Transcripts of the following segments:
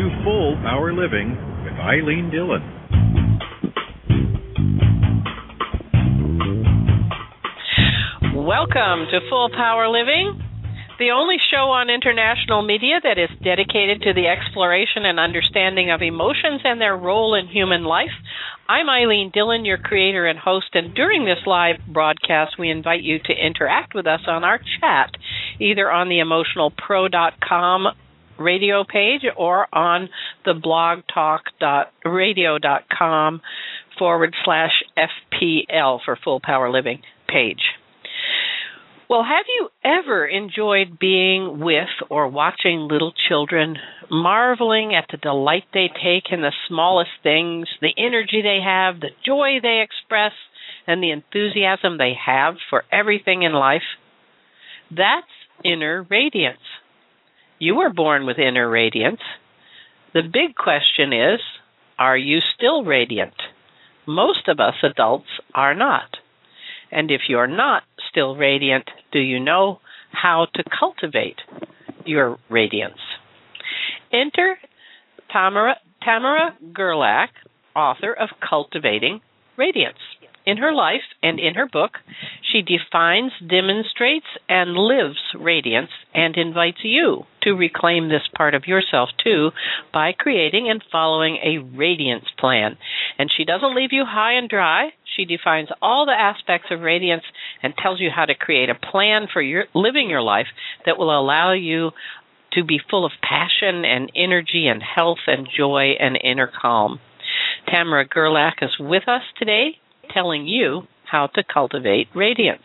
to Full Power Living with Eileen Dillon. Welcome to Full Power Living, the only show on international media that is dedicated to the exploration and understanding of emotions and their role in human life. I'm Eileen Dillon, your creator and host, and during this live broadcast, we invite you to interact with us on our chat, either on the emotionalpro.com radio page or on the blogtalkradio.com/FPL for Full Power Living page. Well, have you ever enjoyed being with or watching little children, marveling at the delight they take in the smallest things, the energy they have, the joy they express, and the enthusiasm they have for everything in life? That's inner radiance. You were born with inner radiance. The big question is, are you still radiant? Most of us adults are not. And if you're not still radiant, do you know how to cultivate your radiance? Enter Tamara Gerlach, author of Cultivating Radiance. In her life and in her book, she defines, demonstrates, and lives radiance and invites you to reclaim this part of yourself, too, by creating and following a radiance plan. And she doesn't leave you high and dry. She defines all the aspects of radiance and tells you how to create a plan for living your life that will allow you to be full of passion and energy and health and joy and inner calm. Tamara Gerlach is with us today, telling you how to cultivate radiance.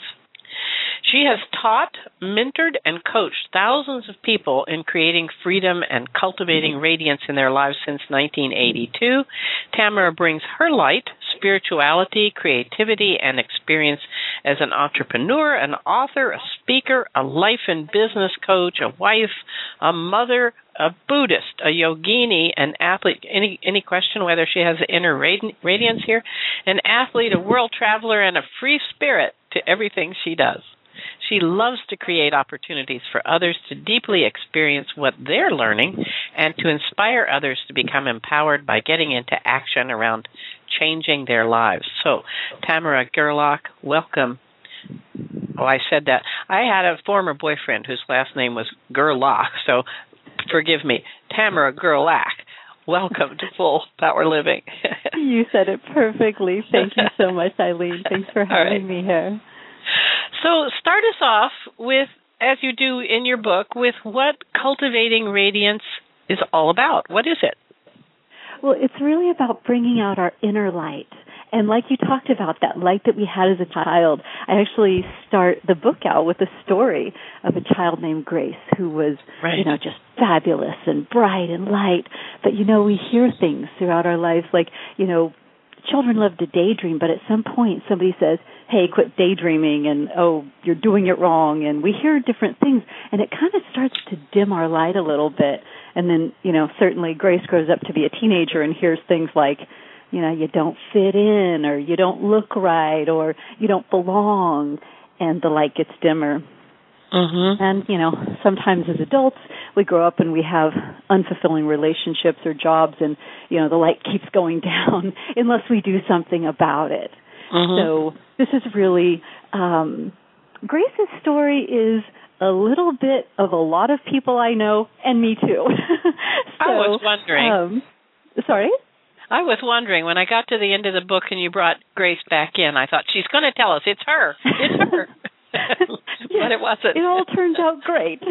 She has taught, mentored, and coached thousands of people in creating freedom and cultivating radiance in their lives since 1982. Tamara brings her light, spirituality, creativity, and experience as an entrepreneur, an author, a speaker, a life and business coach, a wife, a mother, a Buddhist, a yogini, an athlete. Any question whether she has inner radiance here? An athlete, a world traveler, and a free spirit to everything she does. She loves to create opportunities for others to deeply experience what they're learning and to inspire others to become empowered by getting into action around changing their lives. So, Tamara Gerlach, welcome. Oh, I said that. I had a former boyfriend whose last name was Gerlach, so forgive me. Tamara Gerlach, welcome to Full Power Living. You said it perfectly. Thank you so much, Eileen. Thanks for having me here. So start us off with, as you do in your book, with what cultivating radiance is all about. What is it? Well, it's really about bringing out our inner light. And like you talked about, that light that we had as a child, I actually start the book out with a story of a child named Grace who was, just fabulous and bright and light. But, we hear things throughout our lives like, children love to daydream, but at some point somebody says, hey, quit daydreaming, and, oh, you're doing it wrong, and we hear different things, and it kind of starts to dim our light a little bit. And then, certainly Grace grows up to be a teenager and hears things like, you don't fit in, or you don't look right, or you don't belong, and the light gets dimmer. Mm-hmm. And, sometimes as adults, we grow up and we have unfulfilling relationships or jobs, and, the light keeps going down unless we do something about it. Mm-hmm. So this is really, Grace's story is a little bit of a lot of people I know, and me too. I was wondering. Sorry? I was wondering, when I got to the end of the book and you brought Grace back in, I thought, she's going to tell us, it's her. It's her. But it wasn't. It all turns out great.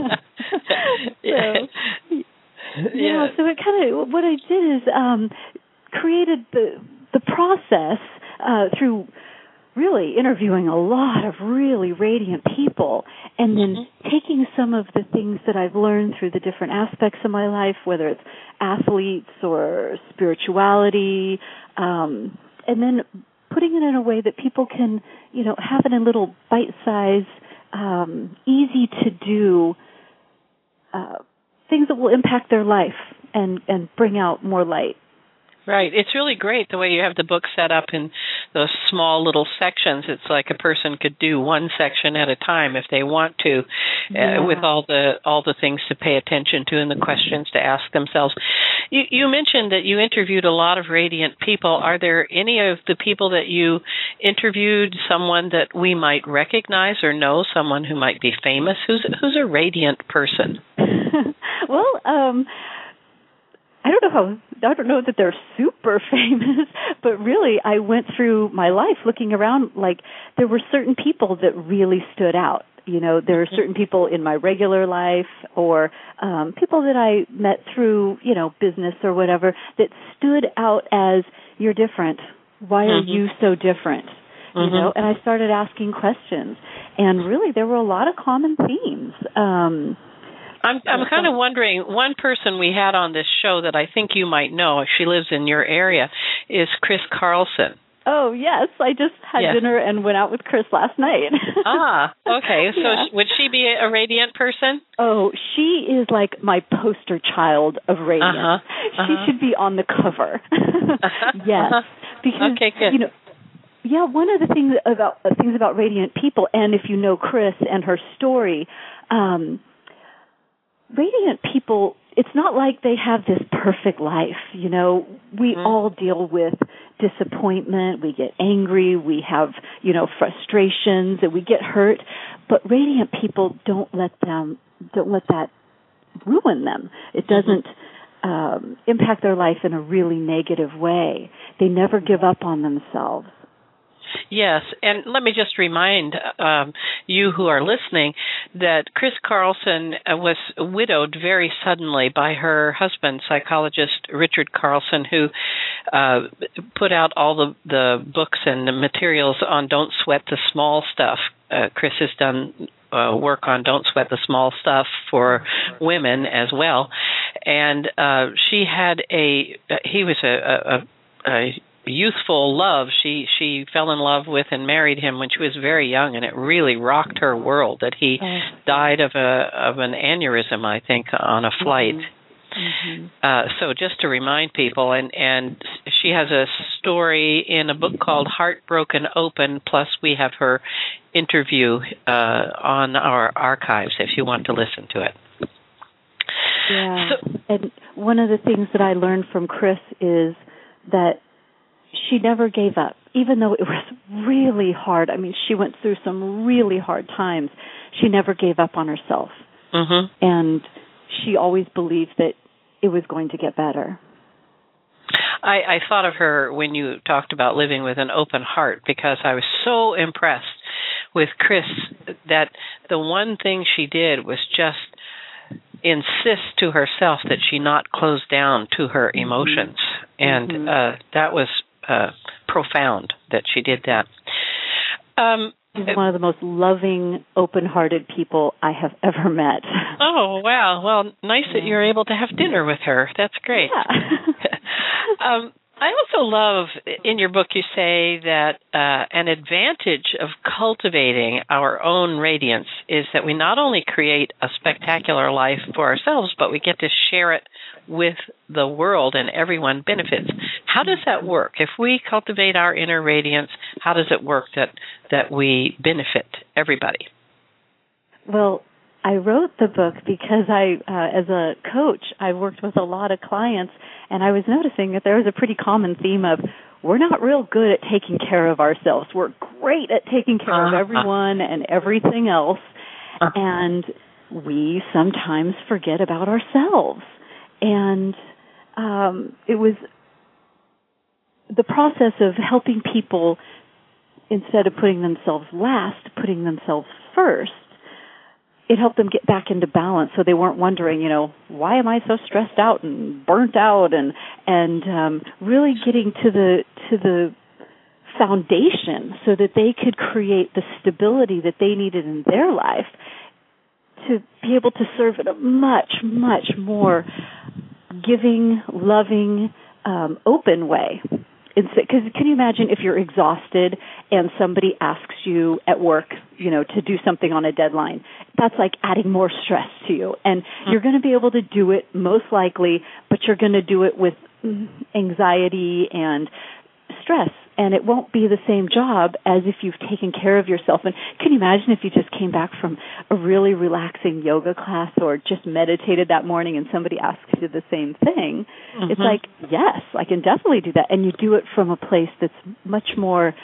So it kind of, what I did is created the process through really interviewing a lot of really radiant people, and then taking some of the things that I've learned through the different aspects of my life, whether it's athletes or spirituality, and then putting it in a way that people can, have it in little bite-sized, easy-to-do things that will impact their life and bring out more light. Right. It's really great the way you have the book set up in those small little sections. It's like a person could do one section at a time if they want to, with all the things to pay attention to and the questions to ask themselves. You mentioned that you interviewed a lot of radiant people. Are there any of the people that you interviewed someone that we might recognize or know, someone who might be famous? Who's a radiant person? Well, I don't know that they're super famous, but really I went through my life looking around, like there were certain people that really stood out. You know, there are certain people in my regular life or people that I met through, you know, business or whatever that stood out as, you're different. Why are you so different? You know, and I started asking questions. And really there were a lot of common themes. I'm kind of wondering, one person we had on this show that I think you might know, if she lives in your area, is Chris Carlson. Oh, yes. I just had dinner and went out with Chris last night. Okay. So would she be a radiant person? Oh, she is like my poster child of radiance. She should be on the cover. Yes. Because, okay, good. You know, one of the things about radiant people, and if you know Chris and her story, radiant people, it's not like they have this perfect life. You know, we all deal with disappointment, we get angry, we have, you know, frustrations, and we get hurt, but radiant people don't let that ruin them. It doesn't impact their life in a really negative way. They never give up on themselves. Yes, and let me just remind you who are listening that Chris Carlson was widowed very suddenly by her husband, psychologist Richard Carlson, who put out all the books and the materials on Don't Sweat the Small Stuff. Chris has done work on Don't Sweat the Small Stuff for women as well, and he was a youthful love. She fell in love with and married him when she was very young, and it really rocked her world that he died of an aneurysm, I think, on a flight. So just to remind people, and she has a story in a book called Heartbroken Open, plus we have her interview on our archives if you want to listen to it. Yeah, and one of the things that I learned from Chris is that she never gave up, even though it was really hard. I mean, she went through some really hard times. She never gave up on herself. And she always believed that it was going to get better. I thought of her when you talked about living with an open heart, because I was so impressed with Chris that the one thing she did was just insist to herself that she not close down to her emotions. And that was profound that she did that. She's one of the most loving, open-hearted people I have ever met. Oh, wow. Well, nice that you're able to have dinner with her. That's great. Yeah. I also love, in your book, you say that an advantage of cultivating our own radiance is that we not only create a spectacular life for ourselves, but we get to share it with the world, and everyone benefits. How does that work? If we cultivate our inner radiance, how does it work that we benefit everybody? Well, I wrote the book because as a coach, I worked with a lot of clients, and I was noticing that there was a pretty common theme of, we're not real good at taking care of ourselves. We're great at taking care of everyone and everything else, and we sometimes forget about ourselves. And it was the process of helping people, instead of putting themselves last, putting themselves first. It helped them get back into balance, so they weren't wondering, why am I so stressed out and burnt out, and really getting to the foundation so that they could create the stability that they needed in their life to be able to serve in a much, much more giving, loving, open way. Because can you imagine if you're exhausted and somebody asks you at work, to do something on a deadline? That's like adding more stress to you. And you're going to be able to do it most likely, but you're going to do it with anxiety and stress. and it won't be the same job as if you've taken care of yourself. And can you imagine if you just came back from a really relaxing yoga class or just meditated that morning and somebody asks you the same thing? Mm-hmm. It's like, yes, I can definitely do that. And you do it from a place that's much more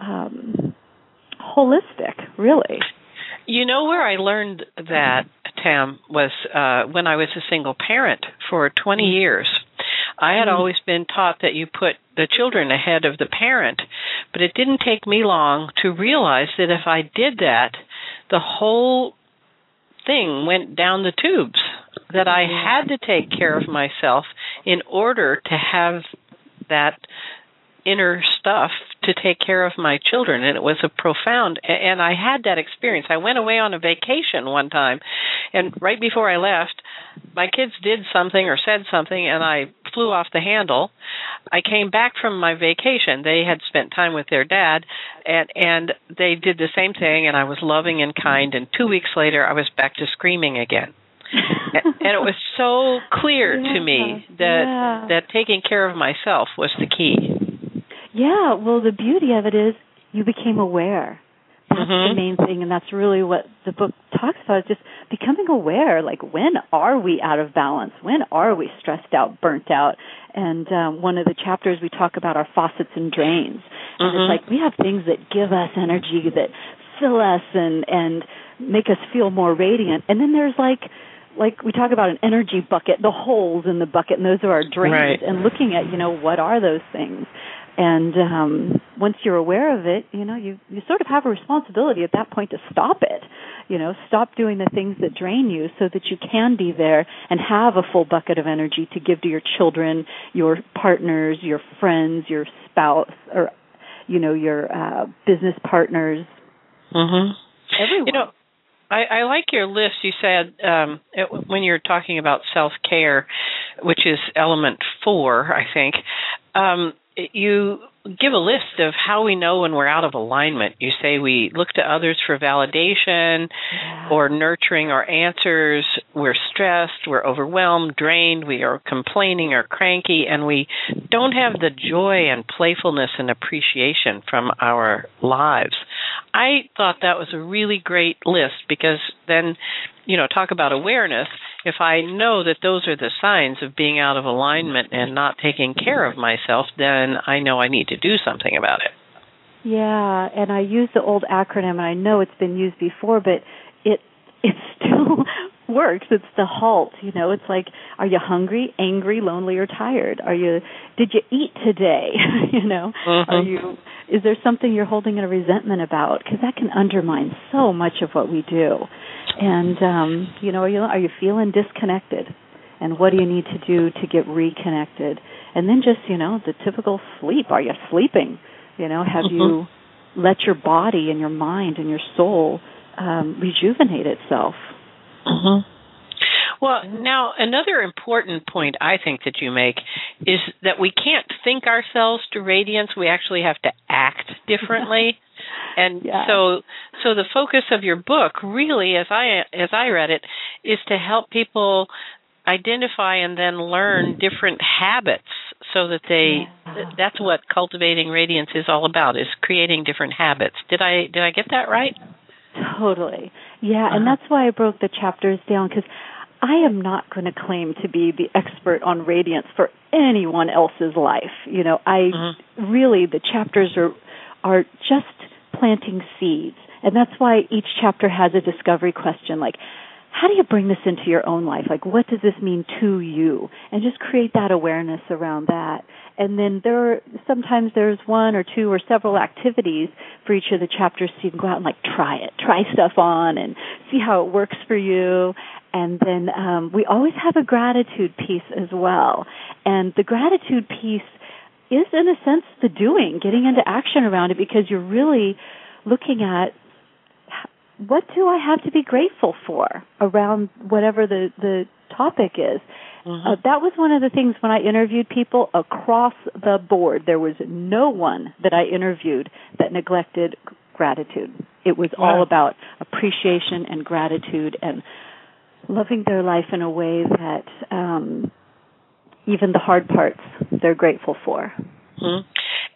holistic, really. You know where I learned that, Tam, was when I was a single parent for 20 years. I had always been taught that you put the children ahead of the parent, but it didn't take me long to realize that if I did that, the whole thing went down the tubes, that I had to take care of myself in order to have that inner stuff to take care of my children. And it was a profound, and I had that experience. I went away on a vacation one time, and right before I left, my kids did something or said something, and I flew off the handle. I came back from my vacation. They had spent time with their dad, and they did the same thing, and I was loving and kind, and 2 weeks later, I was back to screaming again. And it was so clear to me that taking care of myself was the key. Yeah, well, the beauty of it is you became aware. That's the main thing, and that's really what the book talks about, is just becoming aware. Like, when are we out of balance? When are we stressed out, burnt out? And one of the chapters we talk about are faucets and drains. And it's like we have things that give us energy, that fill us and make us feel more radiant. And then there's like we talk about an energy bucket, the holes in the bucket, and those are our drains. Right. And looking at, what are those things? And once you're aware of it, you sort of have a responsibility at that point to stop it. Stop doing the things that drain you so that you can be there and have a full bucket of energy to give to your children, your partners, your friends, your spouse, or, your business partners. Everyone. I like your list. You said when you're talking about self-care, which is element 4, I think, you give a list of how we know when we're out of alignment. You say we look to others for validation or nurturing our answers. We're stressed, we're overwhelmed, drained, we are complaining or cranky, and we don't have the joy and playfulness and appreciation from our lives. I thought that was a really great list, because then, talk about awareness. If I know that those are the signs of being out of alignment and not taking care of myself, then I know I need to do something about it. Yeah, and I use the old acronym, and I know it's been used before, but it still works. It's the HALT. It's like, are you hungry, angry, lonely, or tired? Did you eat today? Is there something you're holding a resentment about? Because that can undermine so much of what we do. And, are you feeling disconnected? And what do you need to do to get reconnected? And then just, the typical sleep. Are you sleeping? Have you let your body and your mind and your soul rejuvenate itself? Well, now, another important point I think that you make is that we can't think ourselves to radiance. We actually have to act differently. And so the focus of your book, really, as I read it, is to help people identify and then learn different habits, so that that's what cultivating radiance is all about, is creating different habits. Did I get that right? Totally. Yeah, and that's why I broke the chapters down, because I am not going to claim to be the expert on radiance for anyone else's life. Really, the chapters are just planting seeds. And that's why each chapter has a discovery question, like, how do you bring this into your own life? Like, what does this mean to you? And just create that awareness around that. And then sometimes there's one or two or several activities for each of the chapters, so you can go out and try stuff on and see how it works for you. And then we always have a gratitude piece as well. And the gratitude piece is, in a sense, the doing, getting into action around it, because you're really looking at, what do I have to be grateful for around whatever the topic is? That was one of the things when I interviewed people across the board. There was no one that I interviewed that neglected gratitude. It was all about appreciation and gratitude and loving their life in a way that even the hard parts they're grateful for.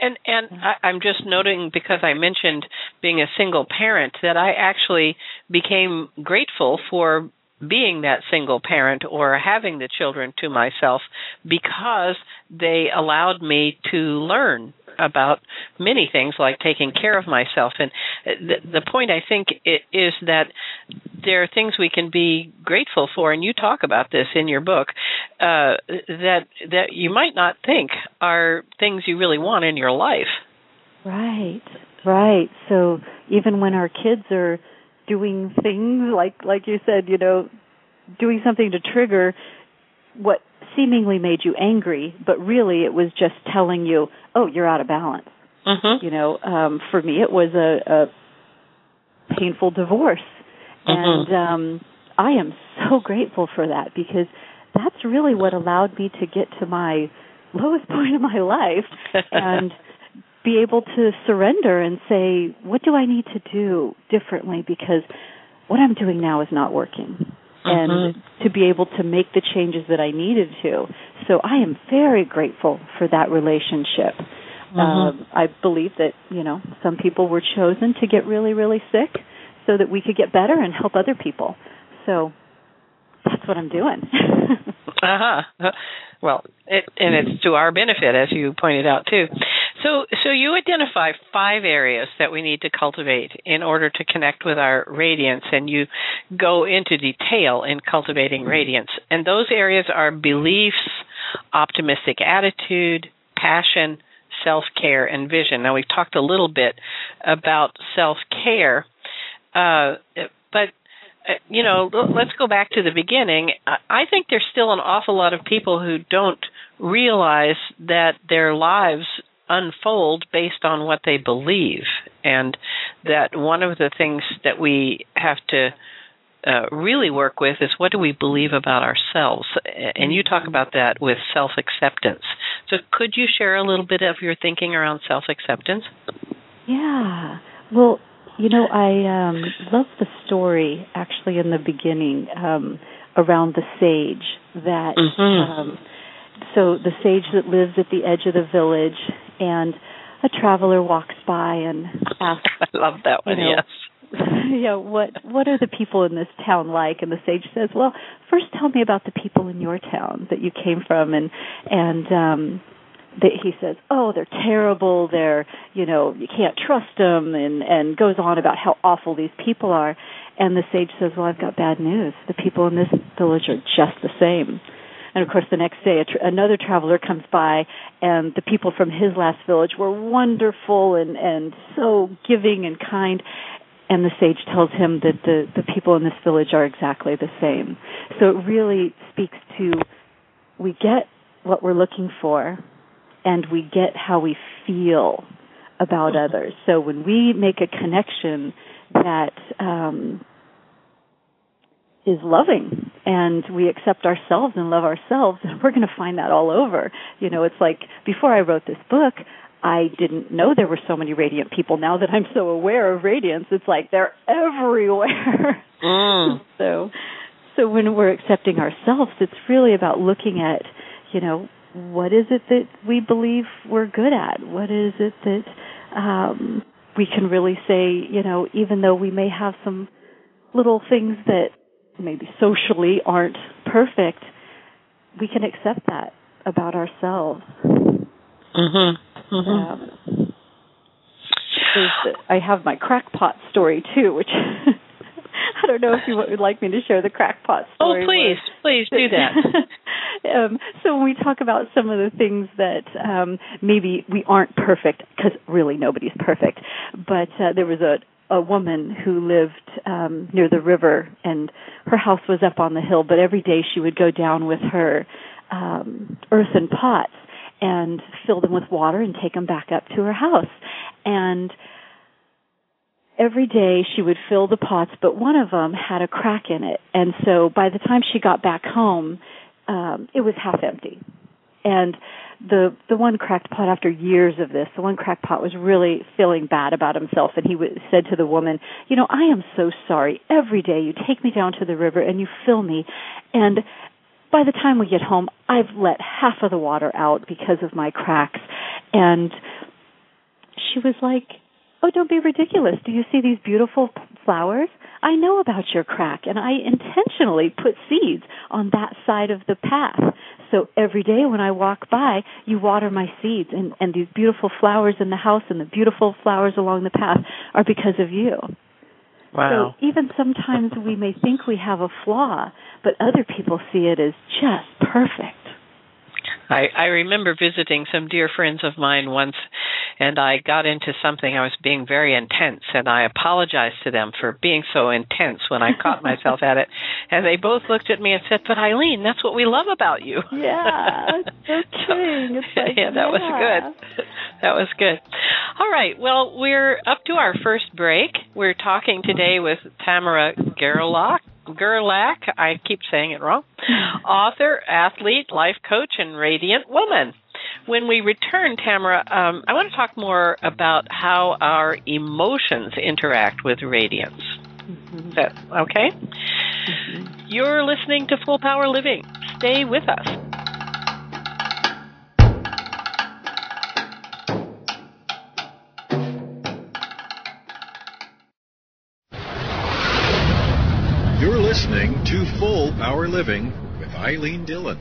I'm just noting, because I mentioned being a single parent, that I actually became grateful for being that single parent or having the children to myself, because they allowed me to learn about many things like taking care of myself. And the point, I think, is that there are things we can be grateful for, and you talk about this in your book, that you might not think are things you really want in your life. Right. So even when our kids are doing things like you said, doing something to trigger what seemingly made you angry, but really it was just telling you, oh, you're out of balance. Mm-hmm. For me, it was a painful divorce. Mm-hmm. And I am so grateful for that, because that's really what allowed me to get to my lowest point of my life and be able to surrender and say, what do I need to do differently? Because what I'm doing now is not working. And to be able to make the changes that I needed to. So I am very grateful for that relationship. I believe that, some people were chosen to get really, really sick so that we could get better and help other people. So that's what I'm doing. Well, it's to our benefit, as you pointed out, too. So you identify 5 areas that we need to cultivate in order to connect with our radiance, and you go into detail in cultivating radiance. And those areas are beliefs, optimistic attitude, passion, self-care, and vision. Now, we've talked a little bit about self-care, but let's go back to the beginning. I think there's still an awful lot of people who don't realize that their lives unfold based on what they believe, and that one of the things that we have to really work with is, what do we believe about ourselves? And you talk about that with self-acceptance. So could you share a little bit of your thinking around self-acceptance? Yeah. Well, I love the story, actually, in the beginning around the sage that, so the sage that lives at the edge of the village, and a traveler walks by and asks, I love that one, yes. What are the people in this town like? And the sage says, well, first tell me about the people in your town that you came from. And he says, oh, they're terrible, they're, you can't trust them, and goes on about how awful these people are. And the sage says, well, I've got bad news. The people in this village are just the same. And, of course, the next day another traveler comes by, and the people from his last village were wonderful and so giving and kind. And the sage tells him that the people in this village are exactly the same. So it really speaks to, we get what we're looking for, and we get how we feel about others. So when we make a connection that is loving, and we accept ourselves and love ourselves, and we're going to find that all over. It's like, before I wrote this book, I didn't know there were so many radiant people. Now that I'm so aware of radiance, it's like they're everywhere. So when we're accepting ourselves, it's really about looking at, what is it that we believe we're good at? What is it that we can really say, even though we may have some little things that maybe socially aren't perfect, we can accept that about ourselves. I have my crackpot story, too, which I don't know if you would like me to share the crackpot story. Oh, please do that. So when we talk about some of the things that maybe we aren't perfect, because really nobody's perfect, but there was a woman who lived near the river, and her house was up on the hill, but every day she would go down with her earthen pots and fill them with water and take them back up to her house. And every day she would fill the pots, but one of them had a crack in it. And so by the time she got back home, it was half empty. And the one cracked pot, after years of this, the one cracked pot was really feeling bad about himself, and he said to the woman, I am so sorry. Every day you take me down to the river and you fill me, and by the time we get home, I've let half of the water out because of my cracks. And she was like, "Oh, don't be ridiculous. Do you see these beautiful flowers? I know about your crack, and I intentionally put seeds on that side of the path. So every day when I walk by, you water my seeds, and these beautiful flowers in the house and the beautiful flowers along the path are because of you." Wow. So even sometimes we may think we have a flaw, but other people see it as just perfect. I remember visiting some dear friends of mine once, and I got into something. I was being very intense, and I apologized to them for being so intense when I caught myself at it. And they both looked at me and said, "But Eileen, that's what we love about you." Yeah, so kidding. It's like, that was good. That was good. All right. Well, we're up to our first break. We're talking today with Tamara Gerlach, I keep saying it wrong, author, athlete, life coach, and radiant woman. When we return, Tamara, I want to talk more about how our emotions interact with radiance. Mm-hmm. Is that okay? Mm-hmm. You're listening to Full Power Living. Stay with us. You're listening to Full Power Living with Eileen Dillon.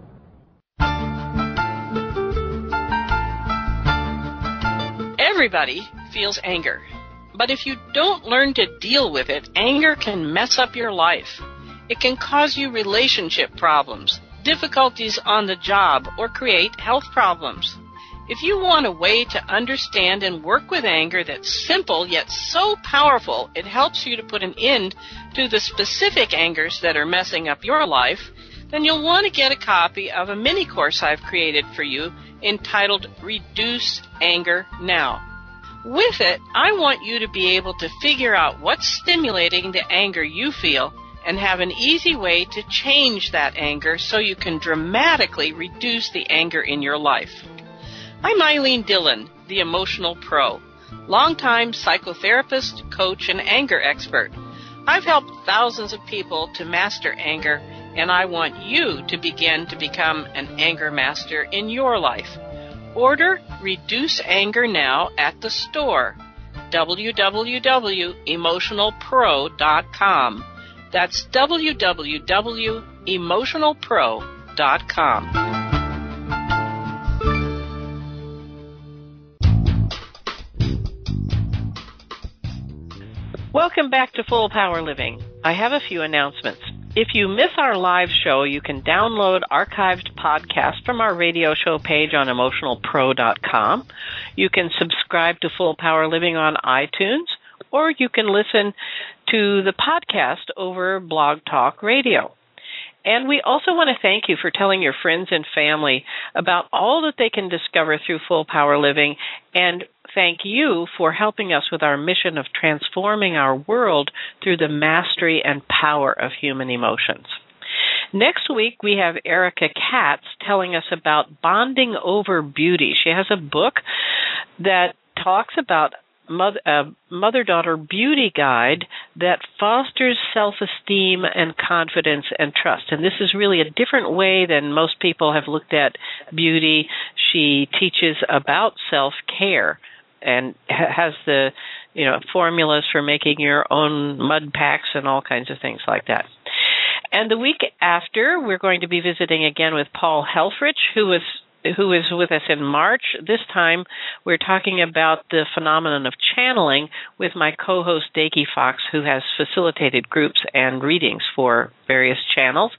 Everybody feels anger, but if you don't learn to deal with it, anger can mess up your life. It can cause you relationship problems, difficulties on the job, or create health problems. If you want a way to understand and work with anger that's simple yet so powerful, it helps you to put an end to the specific angers that are messing up your life, then you'll want to get a copy of a mini course I've created for you entitled Reduce Anger Now. With it, I want you to be able to figure out what's stimulating the anger you feel and have an easy way to change that anger so you can dramatically reduce the anger in your life. I'm Eileen Dillon, the Emotional Pro, longtime psychotherapist, coach, and anger expert. I've helped thousands of people to master anger, and I want you to begin to become an anger master in your life. Order Reduce Anger Now at the store, www.emotionalpro.com. That's www.emotionalpro.com. Welcome back to Full Power Living. I have a few announcements. If you miss our live show, you can download archived podcasts from our radio show page on emotionalpro.com. You can subscribe to Full Power Living on iTunes, or you can listen to the podcast over Blog Talk Radio. And we also want to thank you for telling your friends and family about all that they can discover through Full Power Living, and thank you for helping us with our mission of transforming our world through the mastery and power of human emotions. Next week, we have Erica Katz telling us about bonding over beauty. She has a book that talks about mother-daughter beauty guide that fosters self-esteem and confidence and trust. And this is really a different way than most people have looked at beauty. She teaches about self-care and has the formulas for making your own mud packs and all kinds of things like that. And the week after, we're going to be visiting again with Paul Helfrich, who is with us in March. This time, we're talking about the phenomenon of channeling with my co-host, Dakey Fox, who has facilitated groups and readings for various channels.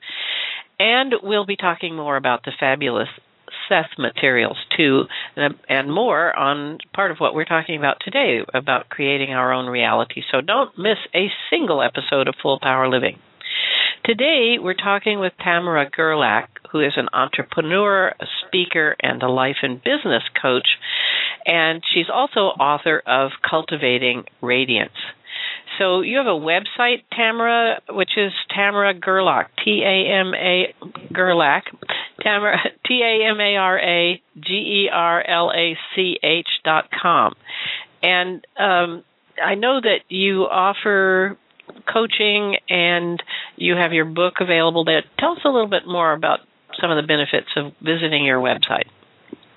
And we'll be talking more about the fabulous Seth materials, too, and more on part of what we're talking about today, about creating our own reality. So don't miss a single episode of Full Power Living. Today, we're talking with Tamara Gerlach, who is an entrepreneur, a speaker, and a life and business coach, and she's also author of Cultivating Radiance. So you have a website, Tamara, which is Tamara Gerlach, T-A-M-A Gerlach, Tamara, TamaraGerlach.com. And I know that you offer coaching and you have your book available there. Tell us a little bit more about some of the benefits of visiting your website.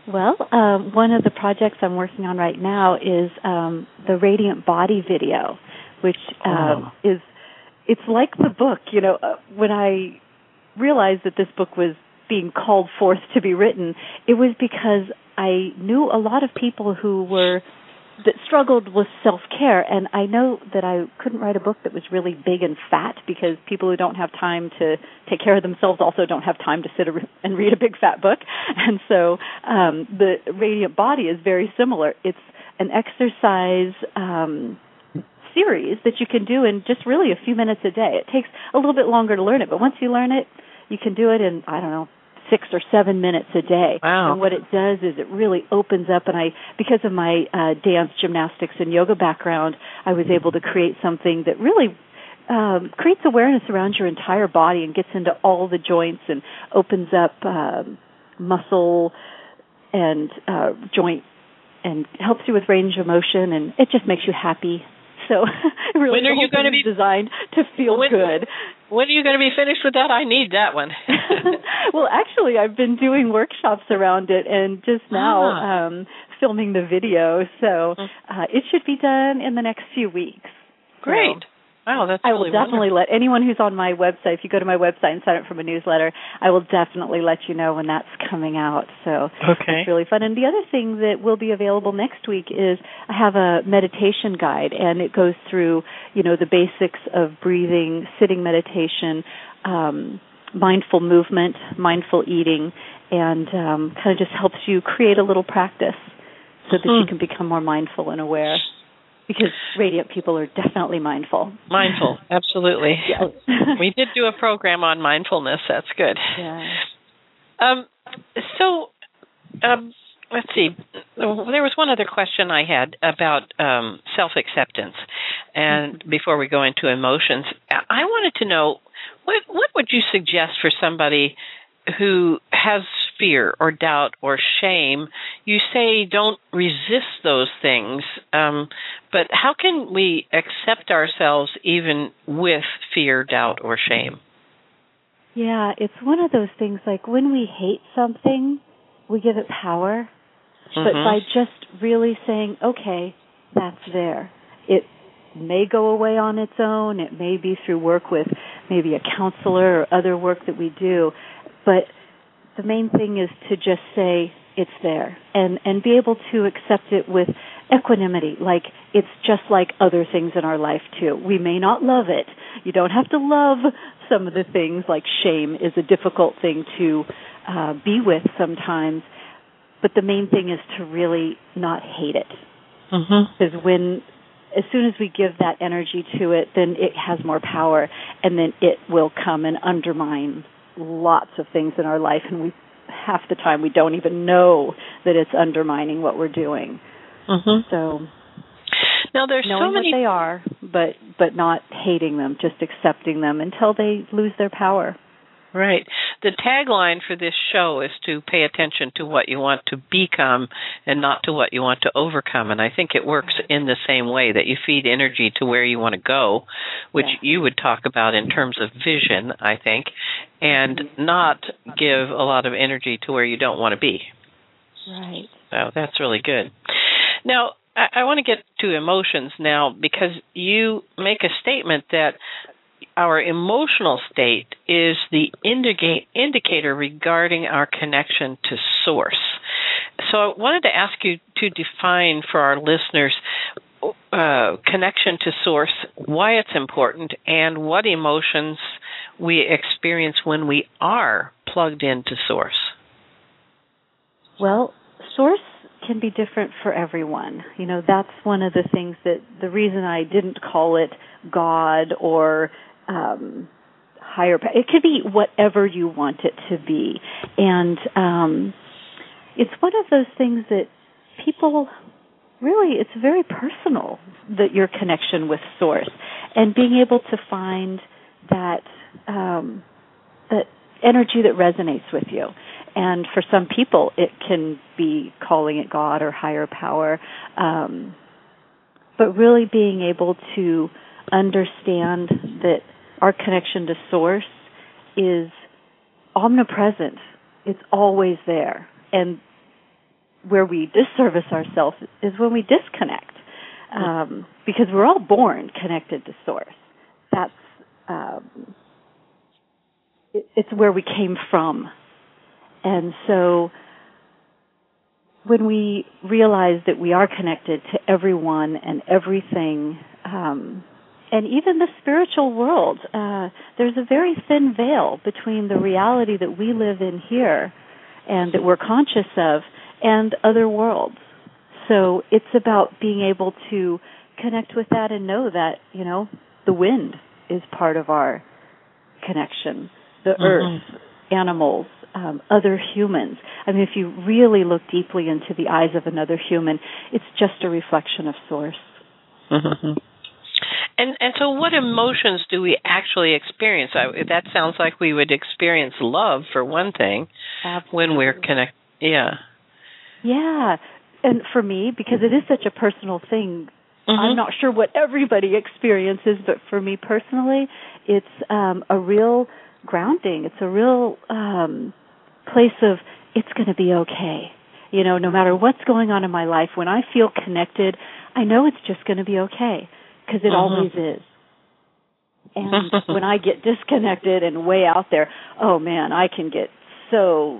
Well, one of the projects I'm working on right now is the Radiant Body video, which it's like the book. When I realized that this book was being called forth to be written, it was because I knew a lot of people that struggled with self-care, and I know that I couldn't write a book that was really big and fat because people who don't have time to take care of themselves also don't have time to sit and read a big fat book. And so the Radiant Body is very similar. It's an exercise series that you can do in just really a few minutes a day. It takes a little bit longer to learn it, but once you learn it, you can do it in, 6 or 7 minutes a day. Wow. And what it does is it really opens up, and because of my dance, gymnastics, and yoga background, I was able to create something that really creates awareness around your entire body and gets into all the joints and opens up muscle and joint and helps you with range of motion, and it just makes you happy. So really, when are you going to be designed to feel good? When are you going to be finished with that? I need that one. Well, actually, I've been doing workshops around it, and just now filming the video. So it should be done in the next few weeks. Great. So, wow, that's I will really definitely let anyone who's on my website, if you go to my website and sign up for my newsletter, I will definitely let you know when that's coming out. So it's really fun. And the other thing that will be available next week is I have a meditation guide, and it goes through, the basics of breathing, sitting meditation, mindful movement, mindful eating, and kind of just helps you create a little practice so that you can become more mindful and aware. Because radiant people are definitely mindful. Mindful, absolutely. Yes. We did do a program on mindfulness. That's good. Yeah. Let's see. There was one other question I had about self-acceptance. And before we go into emotions, I wanted to know, what would you suggest for somebody who has fear or doubt or shame? You say don't resist those things, but how can we accept ourselves even with fear, doubt, or shame? Yeah, it's one of those things, like when we hate something, we give it power, but by just really saying, okay, that's there. It may go away on its own. It may be through work with maybe a counselor or other work that we do, but the main thing is to just say it's there and be able to accept it with equanimity, like it's just like other things in our life too. We may not love it. You don't have to love some of the things, like shame is a difficult thing to be with sometimes, but the main thing is to really not hate it. Because as soon as we give that energy to it, then it has more power, and then it will come and undermine lots of things in our life, and half the time we don't even know that it's undermining what we're doing. So now there's knowing so many what they are, but not hating them, just accepting them until they lose their power. Right. The tagline for this show is to pay attention to what you want to become and not to what you want to overcome. And I think it works in the same way, that you feed energy to where you want to go, which you would talk about in terms of vision, I think, and not give a lot of energy to where you don't want to be. Right. So that's really good. Now, I want to get to emotions now, because you make a statement that our emotional state is the indicator regarding our connection to Source. So I wanted to ask you to define for our listeners connection to Source, why it's important, and what emotions we experience when we are plugged into Source. Well, Source can be different for everyone. That's one of the things that the reason I didn't call it God or higher power. It could be whatever you want it to be. And it's one of those things that people really, it's very personal, that your connection with Source, and being able to find that that energy that resonates with you. And for some people, it can be calling it God or higher power, but really being able to understand that our connection to Source is omnipresent. It's always there. And where we disservice ourselves is when we disconnect, because we're all born connected to Source. That's it's where we came from. And so when we realize that we are connected to everyone and everything, and even the spiritual world, there's a very thin veil between the reality that we live in here and that we're conscious of and other worlds. So it's about being able to connect with that and know that, you know, the wind is part of our connection, the earth, animals, other humans. I mean, if you really look deeply into the eyes of another human, it's just a reflection of Source. Mm-hmm. And so what emotions do we actually experience? That sounds like we would experience love, for one thing, when we're connected. Yeah. Yeah. And for me, because it is such a personal thing, I'm not sure what everybody experiences, but for me personally, it's a real grounding. It's a real place of, it's going to be okay. You know, no matter what's going on in my life, when I feel connected, I know it's just going to be okay, because it always is. And when I get disconnected and way out there, oh man, I can get so,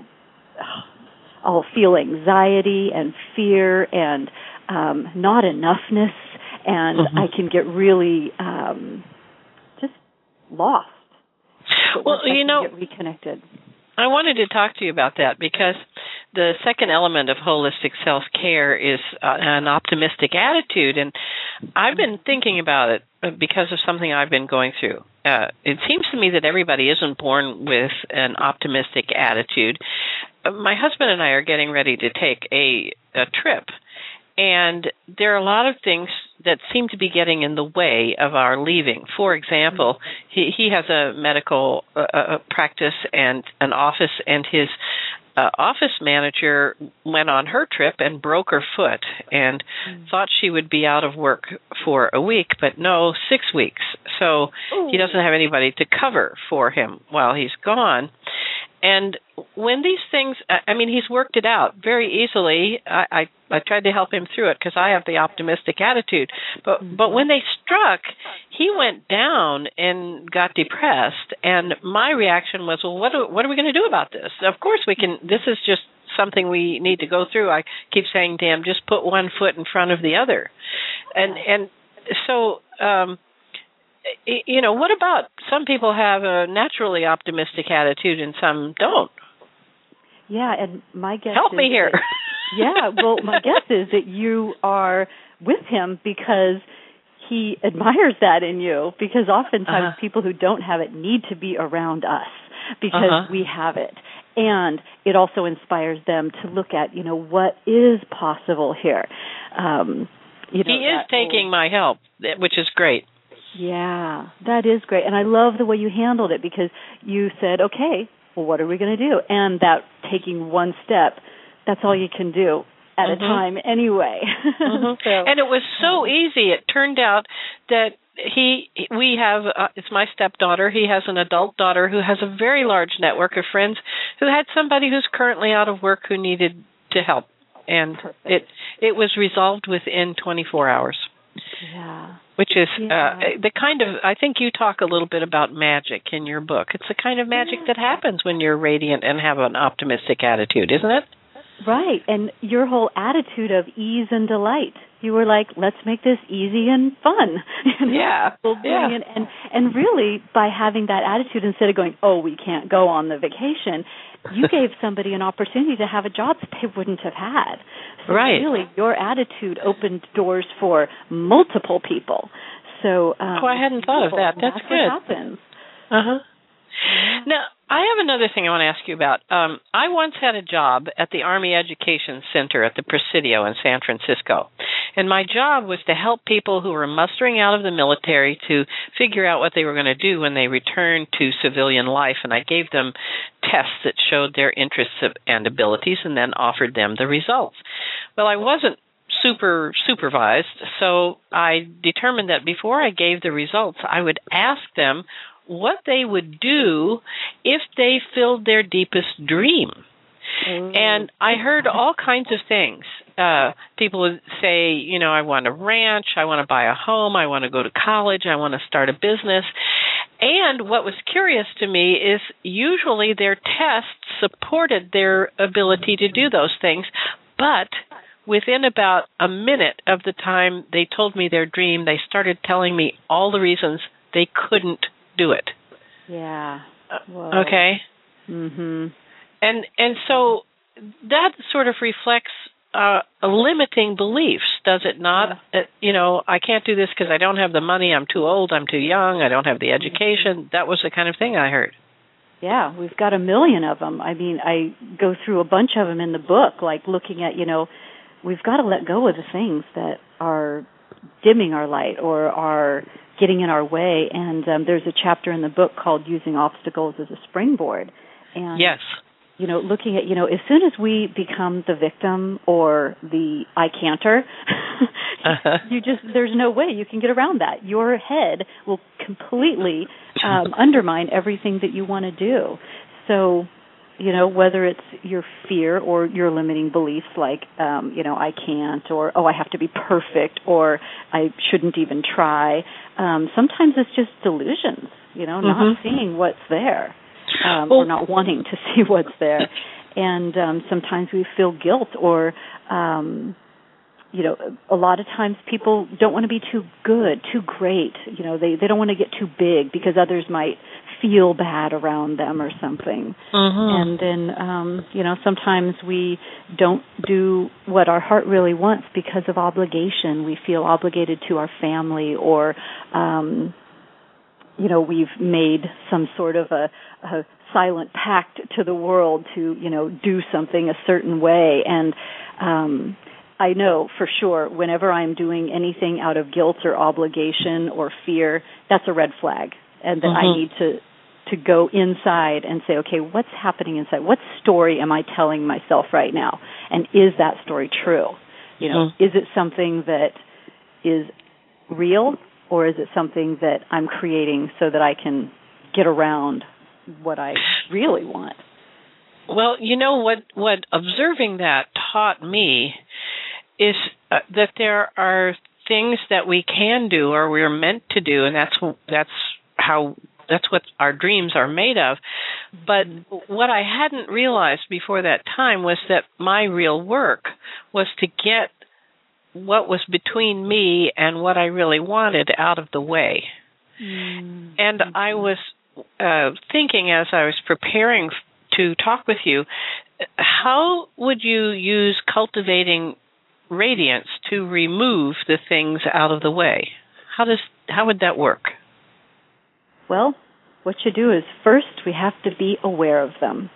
I'll feel anxiety and fear and not enoughness, and I can get really just lost. Well, you know, get reconnected. I wanted to talk to you about that because the second element of holistic self-care is an optimistic attitude, and I've been thinking about it because of something I've been going through. It seems to me that everybody isn't born with an optimistic attitude. My husband and I are getting ready to take a trip, and there are a lot of things that seem to be getting in the way of our leaving. For example, he has a medical practice and an office, and his office manager went on her trip and broke her foot and thought she would be out of work for a week, but no, 6 weeks. So he doesn't have anybody to cover for him while he's gone. And when these things, I mean, he's worked it out very easily. I tried to help him through it because I have the optimistic attitude. But when they struck, he went down and got depressed. And my reaction was, well, what are we going to do about this? Of course we can. This is just something we need to go through. I keep saying to him, just put one foot in front of the other. And so, you know, what about some people have a naturally optimistic attitude and some don't? Yeah, and my guess Help me here. My guess is that you are with him because he admires that in you, because oftentimes people who don't have it need to be around us because we have it. And it also inspires them to look at, you know, what is possible here. He is taking my help, which is great. Yeah, that is great. And I love the way you handled it, because you said, okay, well, what are we going to do? And that taking one step, that's all you can do at a time anyway. So, and it was so easy. It turned out that we have, it's my stepdaughter. He has an adult daughter who has a very large network of friends who had somebody who's currently out of work who needed to help. And it was resolved within 24 hours. Yeah. Which is the kind of, I think you talk a little bit about magic in your book. It's the kind of magic that happens when you're radiant and have an optimistic attitude, isn't it? Right. And your whole attitude of ease and delight. You were like, let's make this easy and fun. And really, by having that attitude, instead of going, oh, we can't go on the vacation, you gave somebody an opportunity to have a job that they wouldn't have had. So really, your attitude opened doors for multiple people. So, I hadn't thought of that. That's good. What happens. Now, I have another thing I want to ask you about. I once had a job at the Army Education Center at the Presidio in San Francisco, and my job was to help people who were mustering out of the military to figure out what they were going to do when they returned to civilian life, and I gave them tests that showed their interests and abilities and then offered them the results. Well, I wasn't super supervised, so I determined that before I gave the results, I would ask them what they would do if they filled their deepest dream. And I heard all kinds of things. People would say, I want a ranch, I want to buy a home, I want to go to college, I want to start a business. And what was curious to me is usually their tests supported their ability to do those things, but within about a minute of the time they told me their dream, they started telling me all the reasons they couldn't do it. Yeah. Whoa. Okay? Mhm. And so that sort of reflects limiting beliefs, does it not? Yeah. I can't do this because I don't have the money, I'm too old, I'm too young, I don't have the education. That was the kind of thing I heard. Yeah, we've got a million of them. I mean, I go through a bunch of them in the book, like looking at, we've got to let go of the things that are dimming our light or are getting in our way. And there's a chapter in the book called Using Obstacles as a Springboard. And yes. Looking at, as soon as we become the victim or the I can'ter, there's no way you can get around that. Your head will completely undermine everything that you want to do. So, whether it's your fear or your limiting beliefs like, I can't, or, I have to be perfect, or I shouldn't even try. Sometimes it's just delusions, not seeing what's there. Or not wanting to see what's there. And sometimes we feel guilt or, a lot of times people don't want to be too good, too great. They don't want to get too big because others might feel bad around them or something. And then, sometimes we don't do what our heart really wants because of obligation. We feel obligated to our family or, we've made some sort of a silent pact to the world to, do something a certain way. And I know for sure whenever I'm doing anything out of guilt or obligation or fear, that's a red flag. And that I need to go inside and say, okay, what's happening inside? What story am I telling myself right now? And is that story true? Is it something that is real? Or is it something that I'm creating so that I can get around what I really want? Well, what observing that taught me is that there are things that we can do or we're meant to do, and that's what our dreams are made of. But what I hadn't realized before that time was that my real work was to get what was between me and what I really wanted out of the way. And I was thinking as I was preparing to talk with you, how would you use cultivating radiance to remove the things out of the way? How would that work? Well, what you do is first we have to be aware of them.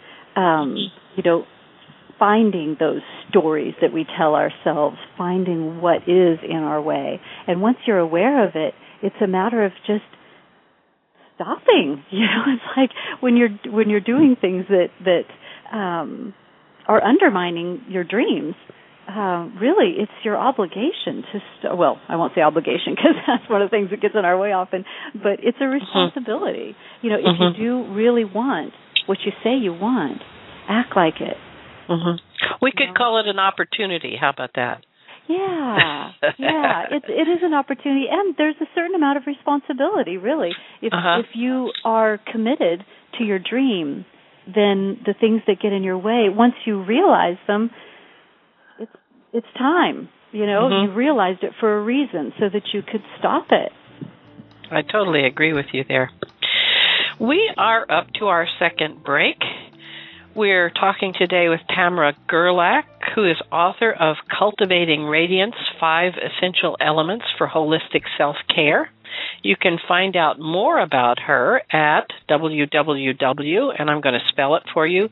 Finding those stories that we tell ourselves, finding what is in our way. And once you're aware of it, it's a matter of just stopping. It's like when you're doing things that are undermining your dreams. Really, it's your obligation to. Well, I won't say obligation because that's one of the things that gets in our way often. But it's a responsibility. If you do really want what you say you want, act like it. We could call it an opportunity. How about that? Yeah. It is an opportunity, and there's a certain amount of responsibility, really. If you are committed to your dream, then the things that get in your way, once you realize them, it's time. You realized it for a reason, so that you could stop it. I totally agree with you there. We are up to our second break. We're talking today with Tamara Gerlach, who is author of Cultivating Radiance, 5 Essential Elements for Holistic Self-Care. You can find out more about her at www, and I'm going to spell it for you,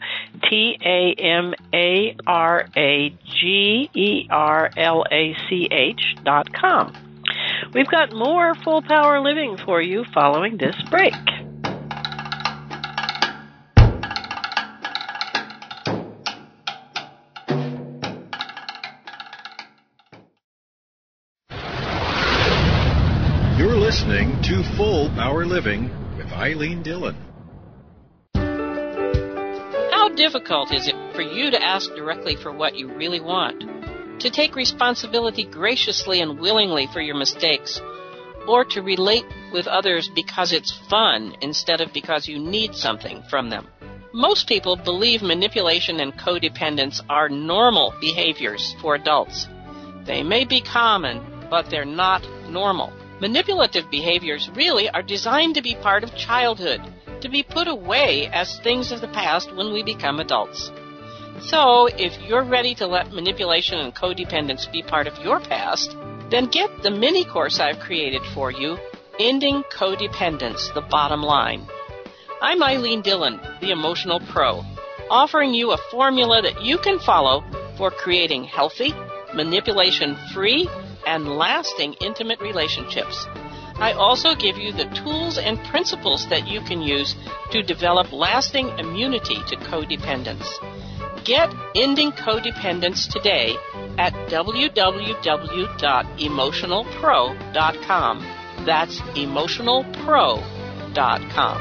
TAMARAGERLACH.com. We've got more Full Power Living for you following this break. You're listening to Full Power Living with Eileen Dillon. How difficult is it for you to ask directly for what you really want? To take responsibility graciously and willingly for your mistakes? Or to relate with others because it's fun instead of because you need something from them? Most people believe manipulation and codependence are normal behaviors for adults. They may be common, but they're not normal. Manipulative behaviors really are designed to be part of childhood, to be put away as things of the past when we become adults. So, if you're ready to let manipulation and codependence be part of your past, then get the mini course I've created for you, Ending Codependence, the Bottom Line. I'm Eileen Dillon, the Emotional Pro, offering you a formula that you can follow for creating healthy, manipulation-free, and lasting intimate relationships. I also give you the tools and principles that you can use to develop lasting immunity to codependence. Get Ending Codependence today at www.emotionalpro.com. That's emotionalpro.com.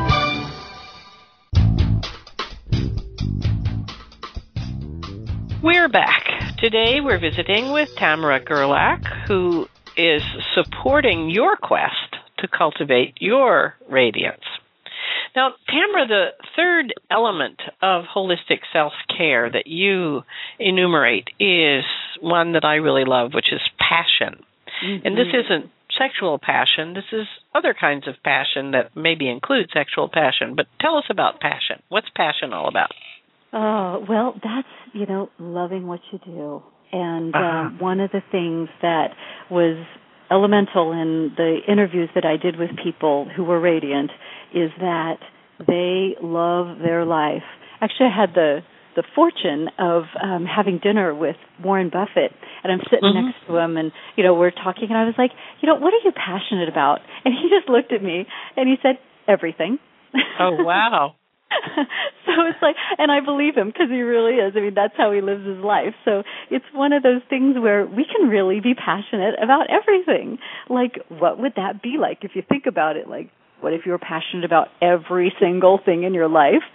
We're back. Today we're visiting with Tamara Gerlach, who is supporting your quest to cultivate your radiance. Now, Tamara, the third element of holistic self-care that you enumerate is one that I really love, which is passion. Mm-hmm. And this isn't sexual passion. This is other kinds of passion that maybe include sexual passion. But tell us about passion. What's passion all about? Oh, well, that's, loving what you do. And one of the things that was elemental in the interviews that I did with people who were radiant is that they love their life. Actually, I had the fortune of having dinner with Warren Buffett, and I'm sitting next to him, and, we're talking, and I was like, what are you passionate about? And he just looked at me, and he said, everything. Oh, wow. So it's like, and I believe him because he really is. I mean, that's how he lives his life. So it's one of those things where we can really be passionate about everything. Like, what would that be like if you think about it? Like, what if you were passionate about every single thing in your life?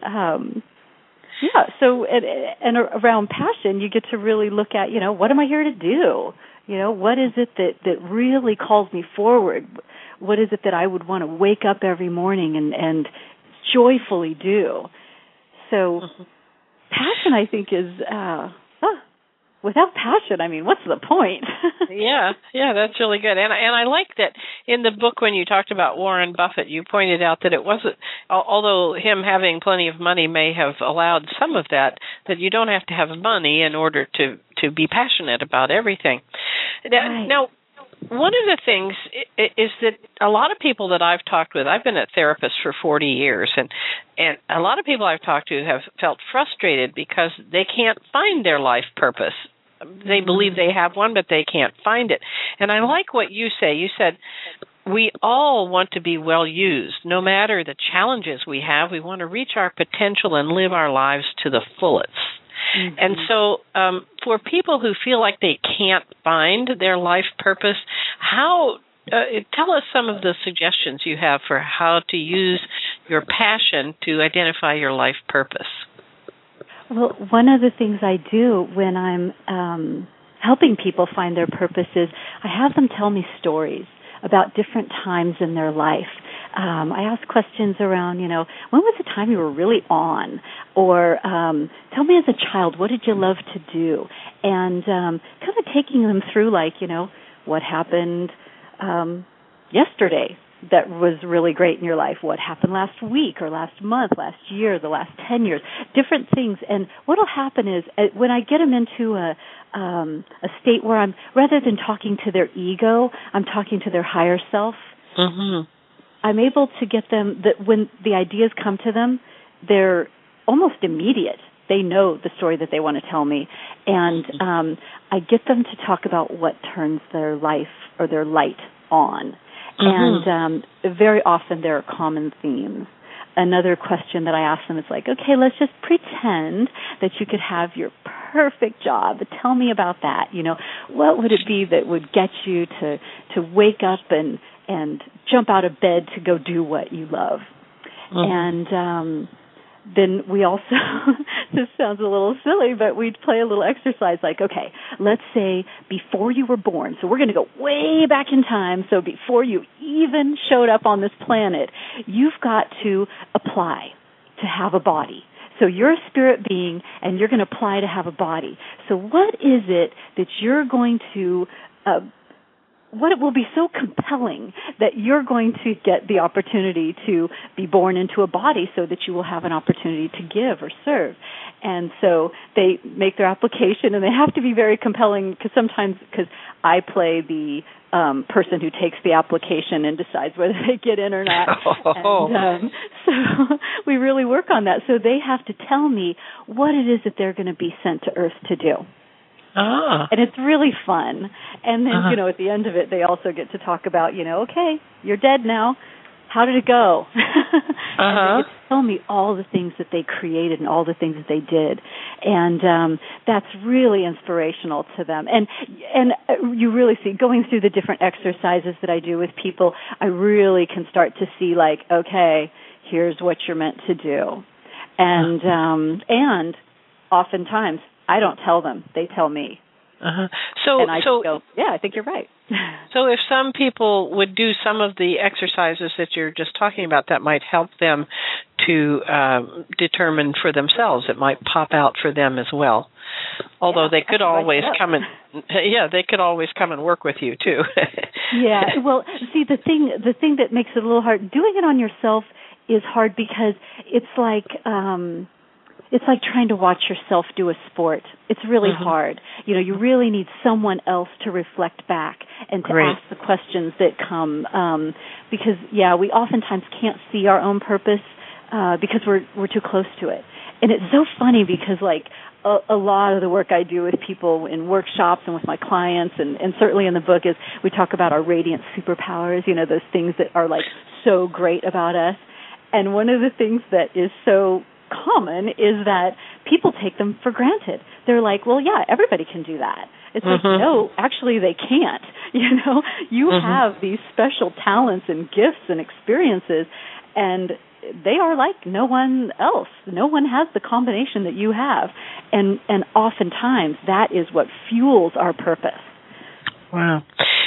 So and around passion, you get to really look at, what am I here to do? What is it that really calls me forward? What is it that I would want to wake up every morning and joyfully do? So passion, I think, is without passion, I mean, what's the point? Yeah, that's really good. And I like that in the book when you talked about Warren Buffett, you pointed out that it wasn't, although him having plenty of money may have allowed some of that you don't have to have money in order to be passionate about everything. Right. Now, one of the things is that a lot of people that I've talked with, I've been a therapist for 40 years, and a lot of people I've talked to have felt frustrated because they can't find their life purpose. They believe they have one, but they can't find it. And I like what you say. You said, we all want to be well used. No matter the challenges we have, we want to reach our potential and live our lives to the fullest. Mm-hmm. And so for people who feel like they can't find their life purpose, tell us some of the suggestions you have for how to use your passion to identify your life purpose. Well, one of the things I do when I'm helping people find their purpose is I have them tell me stories about different times in their life. I ask questions around, when was the time you were really on? Or tell me as a child, what did you love to do? And kind of taking them through, what happened yesterday that was really great in your life? What happened last week or last month, last year, the last 10 years? Different things. And what will happen is when I get them into a state where I'm, rather than talking to their ego, I'm talking to their higher self. Mm-hmm. I'm able to get them that when the ideas come to them, they're almost immediate. They know the story that they want to tell me. And I get them to talk about what turns their life or their light on. Mm-hmm. And very often there are common themes. Another question that I ask them is like, okay, let's just pretend that you could have your perfect job. Tell me about that. What would it be that would get you to wake up and jump out of bed to go do what you love? Mm-hmm. And then we also, this sounds a little silly, but we'd play a little exercise like, okay, let's say before you were born, so we're going to go way back in time, so before you even showed up on this planet, you've got to apply to have a body. So you're a spirit being, and you're going to apply to have a body. So what is it that you're going to what it will be so compelling that you're going to get the opportunity to be born into a body so that you will have an opportunity to give or serve. And so they make their application, and they have to be very compelling because I play the person who takes the application and decides whether they get in or not. And, so we really work on that. So they have to tell me what it is that they're going to be sent to Earth to do. And it's really fun. And then, at the end of it, they also get to talk about, okay, you're dead now. How did it go? And they get to tell me all the things that they created and all the things that they did. And that's really inspirational to them. And you really see, going through the different exercises that I do with people, I really can start to see, like, okay, here's what you're meant to do. And oftentimes, I don't tell them; they tell me. And I just go, yeah, I think you're right. So if some people would do some of the exercises that you're just talking about, that might help them to determine for themselves. It might pop out for them as well. Although they could always come and work with you too. Yeah. Well, see, the thing that makes it a little hard, doing it on yourself is hard because it's like trying to watch yourself do a sport. It's really hard. You really need someone else to reflect back and to ask the questions that come. Because, we oftentimes can't see our own purpose because we're too close to it. And it's so funny because, like, a lot of the work I do with people in workshops and with my clients, and certainly in the book, is we talk about our radiant superpowers, those things that are, like, so great about us. And one of the things that is so common is that people take them for granted. They're like, well, yeah, everybody can do that. It's like, no, actually they can't. You have these special talents and gifts and experiences, and they are like no one else. No one has the combination that you have. And oftentimes that is what fuels our purpose. Wow.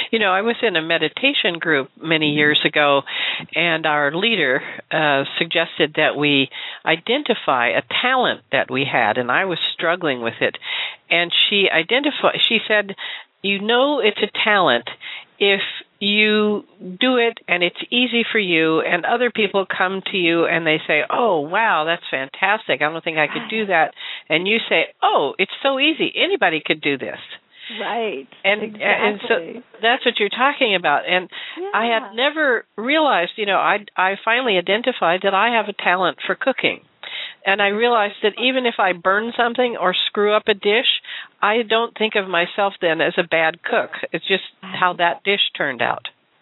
I was in a meditation group many years ago, and our leader suggested that we identify a talent that we had, and I was struggling with it. And she said, it's a talent if you do it and it's easy for you, and other people come to you and they say, oh, wow, that's fantastic. I don't think I could do that. And you say, oh, it's so easy. Anybody could do this. Right. And so that's what you're talking about. And I had never realized, I finally identified that I have a talent for cooking. And I realized that even if I burn something or screw up a dish, I don't think of myself then as a bad cook. It's just how that dish turned out.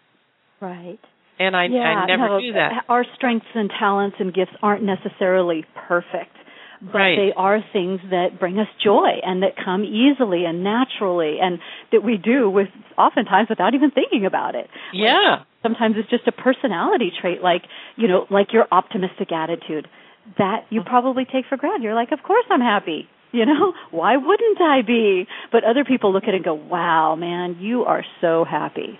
Right. And I never do that. Our strengths and talents and gifts aren't necessarily perfect. But they are things that bring us joy and that come easily and naturally, and that we do oftentimes without even thinking about it. Yeah. Like, sometimes it's just a personality trait, like your optimistic attitude that you probably take for granted. You're like, of course I'm happy. Why wouldn't I be? But other people look at it and go, wow, man, you are so happy.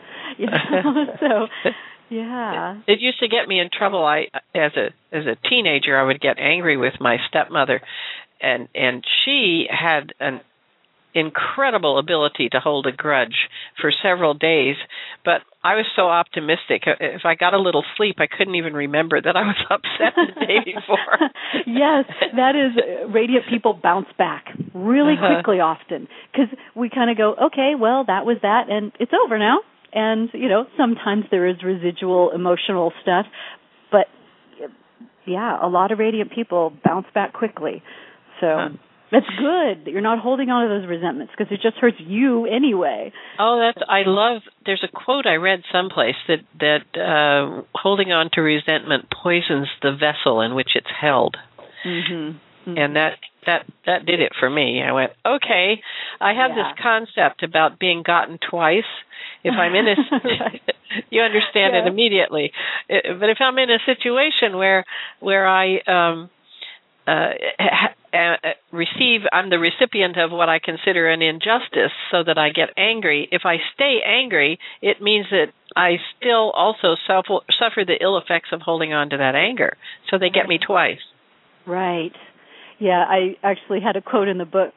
So. Yeah. It used to get me in trouble. As a teenager, I would get angry with my stepmother, and she had an incredible ability to hold a grudge for several days, but I was so optimistic. If I got a little sleep, I couldn't even remember that I was upset the day before. Yes, that is, radiant people bounce back really quickly often, because we kind of go, okay, well, that was that, and it's over now. And, sometimes there is residual emotional stuff, but, a lot of radiant people bounce back quickly. So that's good that you're not holding on to those resentments, because it just hurts you anyway. Oh, there's a quote I read someplace that holding on to resentment poisons the vessel in which it's held. Mm-hmm. And that did it for me. I went, okay, I have this concept about being gotten twice. If I'm in you understand it immediately. But if I'm in a situation where I I'm the recipient of what I consider an injustice, so that I get angry. If I stay angry, it means that I still also suffer the ill effects of holding on to that anger. So they get me twice. Right. Yeah, I actually had a quote in the book,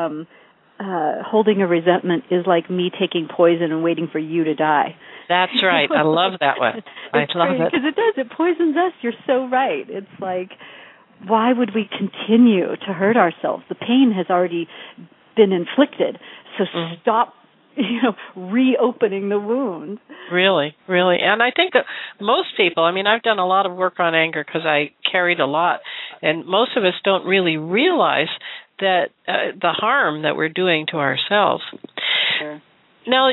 holding a resentment is like me taking poison and waiting for you to die. That's right. I love that one. I love it. Because it does. It poisons us. You're so right. It's like, why would we continue to hurt ourselves? The pain has already been inflicted. So stop, reopening the wound. Really, really. And I think that most people, I've done a lot of work on anger because I carried a lot, and most of us don't really realize that the harm that we're doing to ourselves. Sure. Now,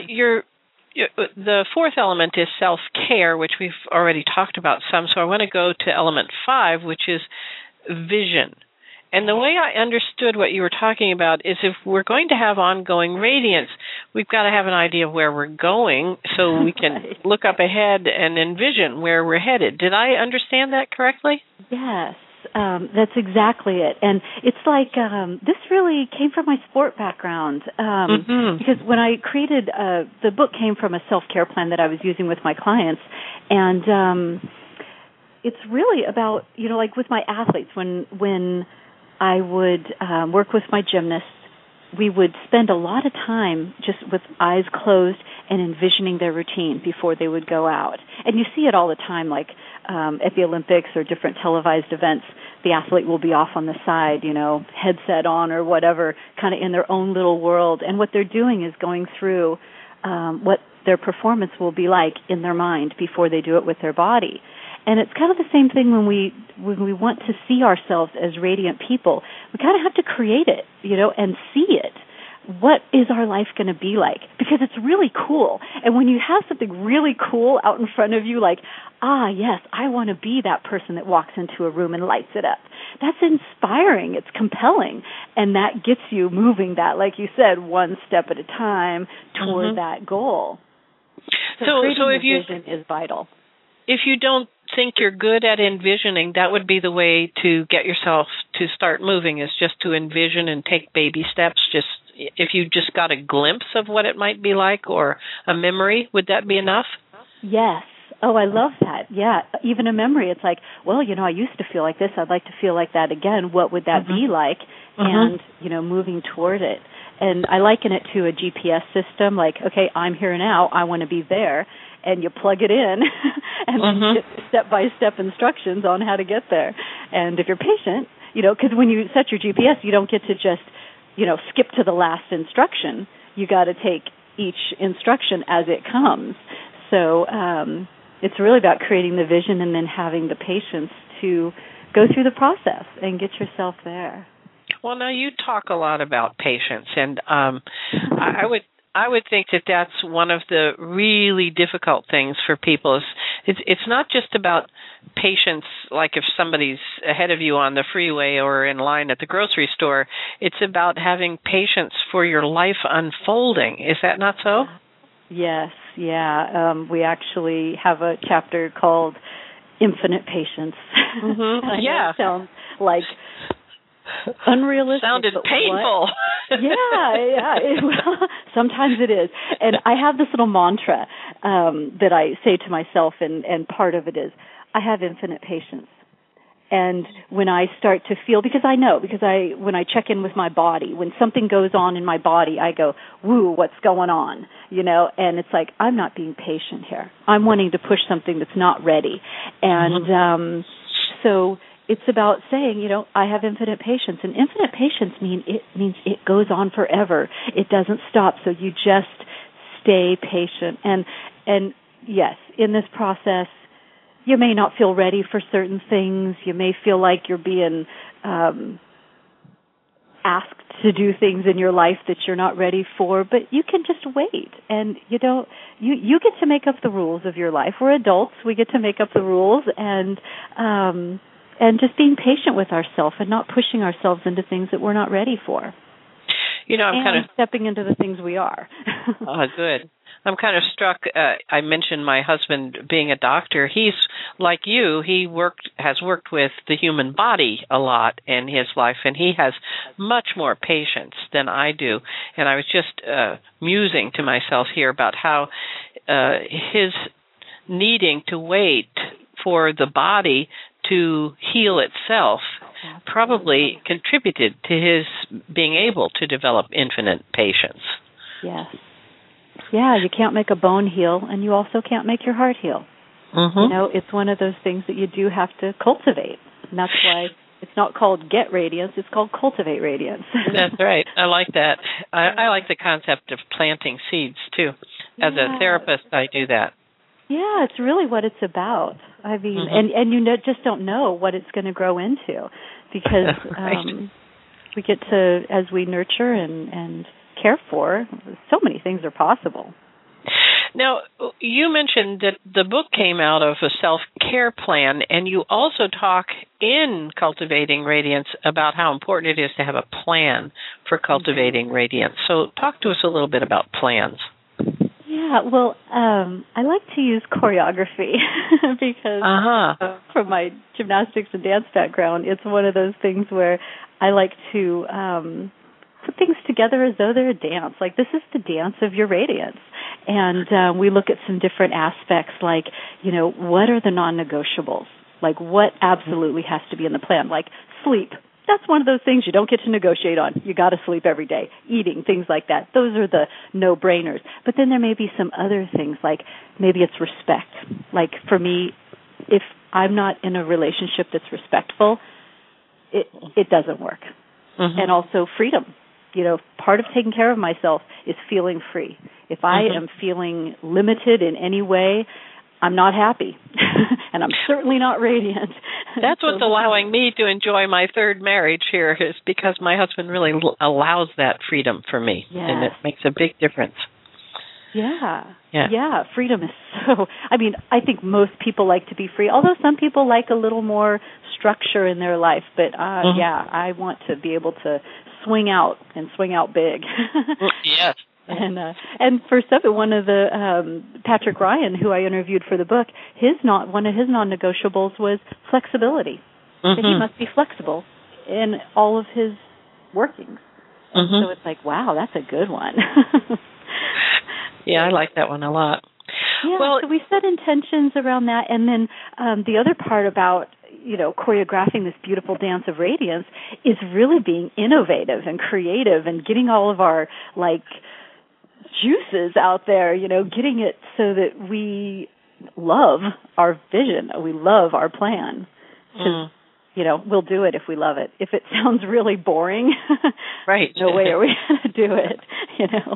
the fourth element is self-care, which we've already talked about some, so I want to go to element 5, which is vision. And the way I understood what you were talking about is if we're going to have ongoing radiance, we've got to have an idea of where we're going so we can look up ahead and envision where we're headed. Did I understand that correctly? Yes. That's exactly it. And it's like this really came from my sport background because when I created the book came from a self-care plan that I was using with my clients. And it's really about, like with my athletes, when I would work with my gymnasts, we would spend a lot of time just with eyes closed and envisioning their routine before they would go out. And you see it all the time, like at the Olympics or different televised events, the athlete will be off on the side, headset on or whatever, kind of in their own little world. And what they're doing is going through what their performance will be like in their mind before they do it with their body. And it's kind of the same thing when we want to see ourselves as radiant people. We kind of have to create it, and see it. What is our life going to be like? Because it's really cool. And when you have something really cool out in front of you, like, yes, I want to be that person that walks into a room and lights it up. That's inspiring. It's compelling. And that gets you moving that, like you said, one step at a time toward that goal. So if vision is vital. If you don't think you're good at envisioning, that would be the way to get yourself to start moving, is just to envision and take baby steps. Just if you just got a glimpse of what it might be like or a memory, would that be enough? Yes. Oh, I love that. Yeah. Even a memory. It's like, well, I used to feel like this. I'd like to feel like that again. What would that be like? And, moving toward it. And I liken it to a GPS system, like, okay, I'm here now. I want to be there. And you plug it in and then get step-by-step instructions on how to get there. And if you're patient, because when you set your GPS, you don't get to just, skip to the last instruction. You got to take each instruction as it comes. So it's really about creating the vision and then having the patience to go through the process and get yourself there. Well, now you talk a lot about patience, and I would think that that's one of the really difficult things for people. It's not just about patience, like if somebody's ahead of you on the freeway or in line at the grocery store. It's about having patience for your life unfolding. Is that not so? Yes, yeah. We actually have a chapter called Infinite Patience. Yeah. It sounds like unrealistic. Sounded painful. Sometimes it is. And I have this little mantra that I say to myself, and part of it is, I have infinite patience. And when I start to feel, when I check in with my body, when something goes on in my body, I go, woo, what's going on? And it's like, I'm not being patient here. I'm wanting to push something that's not ready. And so it's about saying, I have infinite patience. And infinite patience means it goes on forever. It doesn't stop. So you just stay patient. And yes, in this process, you may not feel ready for certain things. You may feel like you're being asked to do things in your life that you're not ready for, but you can just wait. And you get to make up the rules of your life. We're adults. We get to make up the rules, and just being patient with ourselves and not pushing ourselves into things that we're not ready for. I'm kind of stepping into the things we are. Oh, good. I'm kind of struck. I mentioned my husband being a doctor. He's like you. He has worked with the human body a lot in his life, and he has much more patience than I do. And I was just musing to myself here about how his needing to wait for the body to heal itself probably contributed to his being able to develop infinite patience. Yes. Yeah, you can't make a bone heal, and you also can't make your heart heal. Mm-hmm. You know, it's one of those things that you do have to cultivate, and that's why it's not called get radiance, it's called cultivate radiance. That's right. I like that. I like the concept of planting seeds, too. As a therapist, I do that. Yeah, it's really what it's about. I mean, and you just don't know what it's going to grow into, because we get to, as we nurture and care for, so many things are possible. Now, you mentioned that the book came out of a self-care plan, and you also talk in Cultivating Radiance about how important it is to have a plan for cultivating radiance. So talk to us a little bit about plans. Yeah, well, I like to use choreography because from my gymnastics and dance background, it's one of those things where I like to put things together as though they're a dance. Like, this is the dance of your radiance. And we look at some different aspects, like, you know, what are the non-negotiables? Like, what absolutely has to be in the plan? Like, sleep. That's one of those things you don't get to negotiate on. You got to sleep every day. Eating, things like that. Those are the no-brainers. But then there may be some other things, like maybe it's respect. Like, for me, if I'm not in a relationship that's respectful, it doesn't work. Mm-hmm. And also freedom. You know, part of taking care of myself is feeling free. If I am feeling limited in any way, I'm not happy, and I'm certainly not radiant. That's what's allowing me to enjoy my third marriage here, is because my husband really allows that freedom for me, and it makes a big difference. Yeah, freedom is so, I mean, I think most people like to be free, although some people like a little more structure in their life, but I want to be able to swing out big. Yes. And for some, one of the Patrick Ryan, who I interviewed for the book, one of his non-negotiables was flexibility. That he must be flexible in all of his workings. And so it's like, wow, that's a good one. Yeah, I like that one a lot. Yeah, well, so we set intentions around that, and then the other part about, you know, choreographing this beautiful dance of radiance is really being innovative and creative and getting all of our, like, juices out there, you know, getting it so that we love our vision, we love our plan. You know, we'll do it if we love it. If it sounds really boring, right? No way are we going to do it, you know.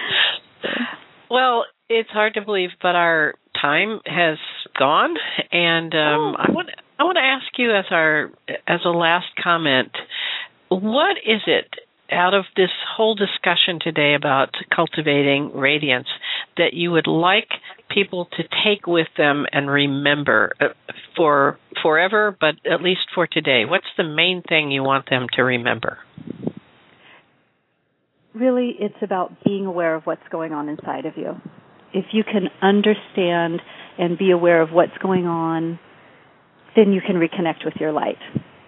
Well, it's hard to believe, but our time has gone, and I want to ask you as a last comment, what is it out of this whole discussion today about cultivating radiance that you would like people to take with them and remember for forever, but at least for today? What's the main thing you want them to remember? Really, it's about being aware of what's going on inside of you. If you can understand and be aware of what's going on, then you can reconnect with your light.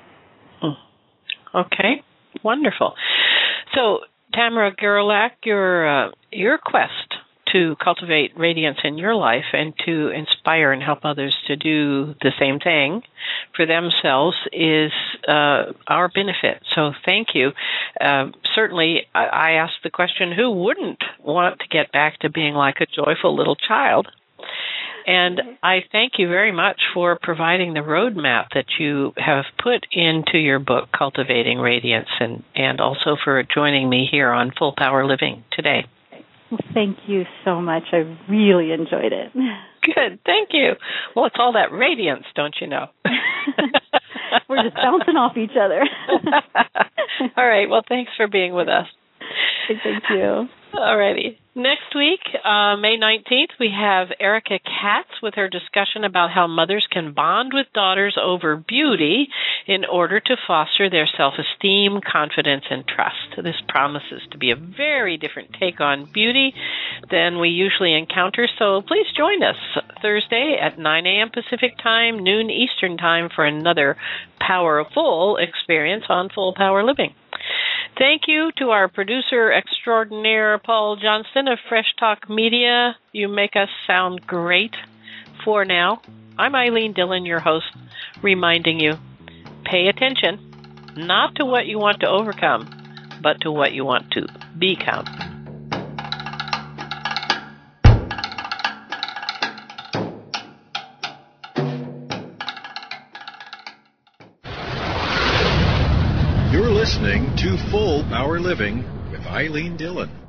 Okay, wonderful. So, Tamara Gerlach, your quest to cultivate radiance in your life and to inspire and help others to do the same thing for themselves is our benefit. So thank you. Certainly, I asked the question, who wouldn't want to get back to being like a joyful little child? And I thank you very much for providing the roadmap that you have put into your book, Cultivating Radiance, and also for joining me here on Full Power Living today. Well, thank you so much. I really enjoyed it. Good. Thank you. Well, it's all that radiance, don't you know? We're just bouncing off each other. All right. Well, thanks for being with us. Thank you. All righty. Next week, May 19th, we have Erica Katz with her discussion about how mothers can bond with daughters over beauty in order to foster their self-esteem, confidence, and trust. This promises to be a very different take on beauty than we usually encounter, so please join us Thursday at 9 a.m. Pacific Time, noon Eastern Time for another powerful experience on Full Power Living. Thank you to our producer extraordinaire, Paul Johnston of Fresh Talk Media. You make us sound great. For now, I'm Eileen Dillon, your host, reminding you, pay attention, not to what you want to overcome, but to what you want to become. You're listening to Full Power Living with Eileen Dillon.